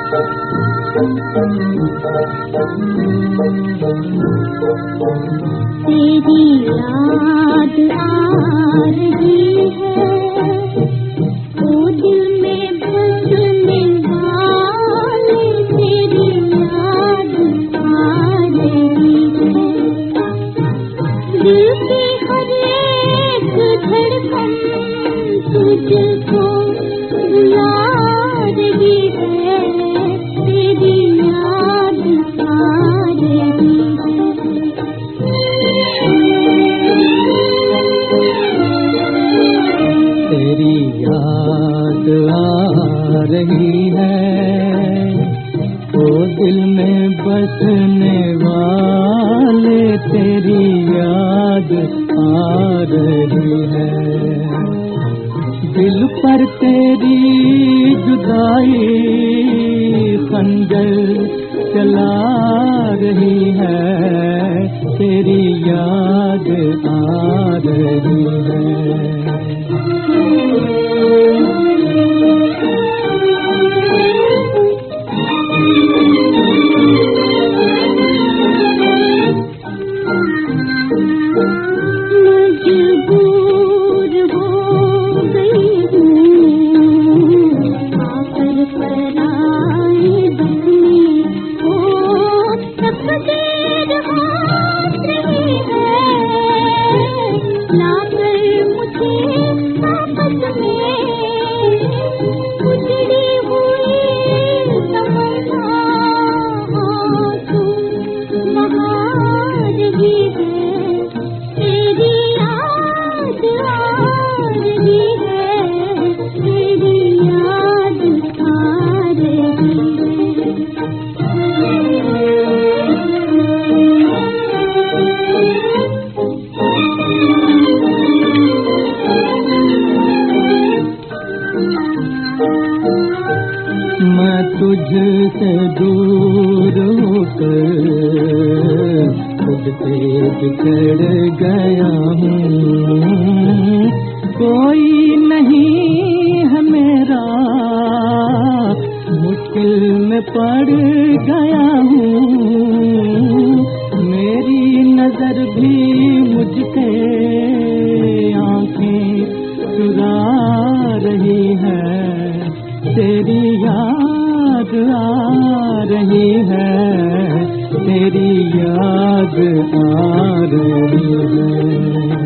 तेरी याद आ रही है, ओ दिल में बसने वाले, तेरी याद आ रही है। दिल की हर एक धड़कन तुझको बुला रही है, तेरी याद आ रही है। तेरी याद आ रही है, ओ दिल में बसने वाले, तेरी याद आ रही है। दिल पर तेरी जुदाई खंजर चला रही है, तेरी याद आ रही है। मजबूर हो गई हूँ आकर पराए बसने को, तकदीर हाथ रही है लाकर मुझे आपस में। उजड़ी हुई तमन्ना आंसू बहा रही है, तेरी याद आ रही है, तेरी याद आ रही मैं तुझसे दूर होकर खुद से बिछड़ गया हूँ, कोई नहीं है मेरा, मुश्किल में पड़ गया हूँ। मेरी नजर भी मुझसे आंखें चुरा रही है, तेरी याद आ रही है, तेरी याद आ रही है।